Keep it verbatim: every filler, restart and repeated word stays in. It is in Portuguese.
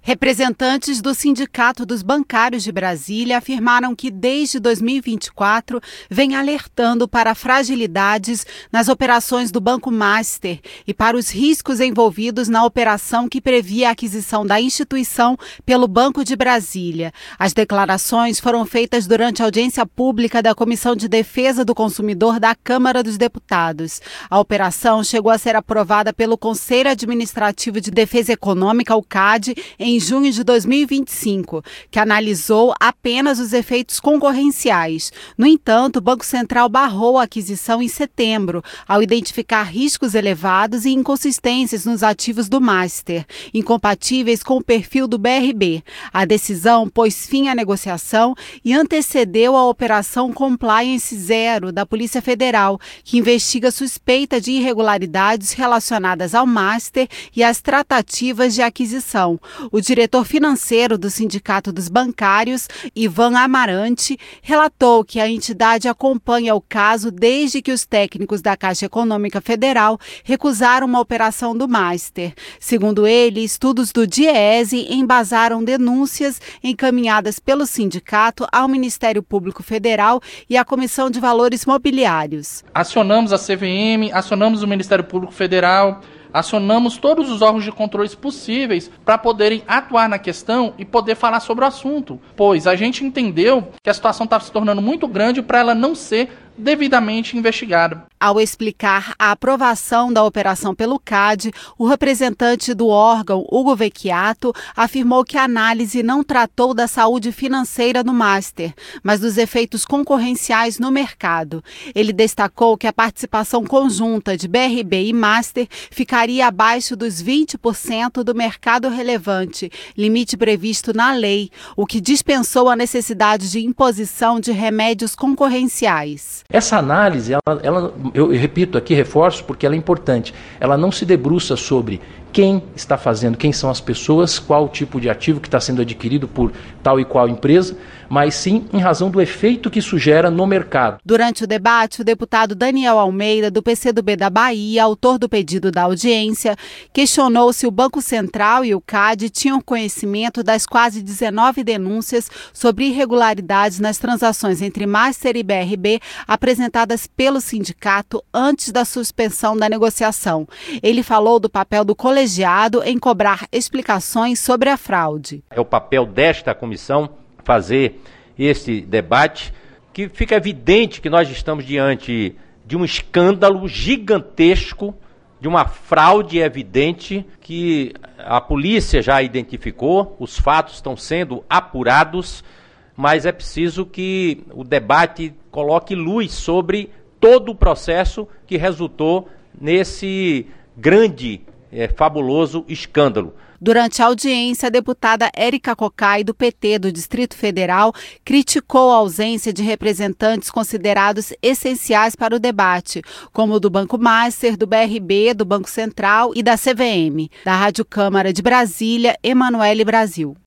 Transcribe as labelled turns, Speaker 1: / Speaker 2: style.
Speaker 1: Representantes do Sindicato dos Bancários de Brasília afirmaram que desde dois mil e vinte e quatro vem alertando para fragilidades nas operações do Banco Master e para os riscos envolvidos na operação que previa a aquisição da instituição pelo Banco de Brasília. As declarações foram feitas durante a audiência pública da Comissão de Defesa do Consumidor da Câmara dos Deputados. A operação chegou a ser aprovada pelo Conselho Administrativo de Defesa Econômica, o C A D, em em junho de dois mil e vinte e cinco, que analisou apenas os efeitos concorrenciais. No entanto, o Banco Central barrou a aquisição em setembro, ao identificar riscos elevados e inconsistências nos ativos do Master, incompatíveis com o perfil do B R B. A decisão pôs fim à negociação e antecedeu a Operação Compliance Zero da Polícia Federal, que investiga suspeita de irregularidades relacionadas ao Master e às tratativas de aquisição. O diretor financeiro do Sindicato dos Bancários, Ivan Amarante, relatou que a entidade acompanha o caso desde que os técnicos da Caixa Econômica Federal recusaram uma operação do Master. Segundo ele, estudos do DIEESE embasaram denúncias encaminhadas pelo sindicato ao Ministério Público Federal e à Comissão de Valores Mobiliários.
Speaker 2: Acionamos a C V M, acionamos o Ministério Público Federal, acionamos todos os órgãos de controle possíveis para poderem atuar na questão e poder falar sobre o assunto, pois a gente entendeu que a situação estava se tornando muito grande para ela não ser devidamente investigada.
Speaker 1: Ao explicar a aprovação da operação pelo C A D, o representante do órgão, Hugo Vecchiato, afirmou que a análise não tratou da saúde financeira do Master, mas dos efeitos concorrenciais no mercado. Ele destacou que a participação conjunta de B R B e Master ficaria abaixo dos vinte por cento do mercado relevante, limite previsto na lei, o que dispensou a necessidade de imposição de remédios concorrenciais.
Speaker 3: Essa análise, ela, ela, eu repito aqui, reforço, porque ela é importante. Ela não se debruça sobre quem está fazendo, quem são as pessoas, qual o tipo de ativo que está sendo adquirido por tal e qual empresa, mas sim em razão do efeito que isso gera no mercado.
Speaker 1: Durante o debate, o deputado Daniel Almeida, do P C do B da Bahia, autor do pedido da audiência, questionou se o Banco Central e o C A D tinham conhecimento das quase dezenove denúncias sobre irregularidades nas transações entre Master e B R B apresentadas pelo sindicato antes da suspensão da negociação. Ele falou do papel do colegiado em cobrar explicações sobre a fraude.
Speaker 4: É o papel desta comissão fazer esse debate, que fica evidente que nós estamos diante de um escândalo gigantesco, de uma fraude evidente que a polícia já identificou, os fatos estão sendo apurados, mas é preciso que o debate coloque luz sobre todo o processo que resultou nesse grande, é, fabuloso escândalo.
Speaker 1: Durante a audiência, a deputada Érica Cocai, do P T do Distrito Federal, criticou a ausência de representantes considerados essenciais para o debate, como o do Banco Master, do B R B, do Banco Central e da C V M. Da Rádio Câmara de Brasília, Emanuele Brasil.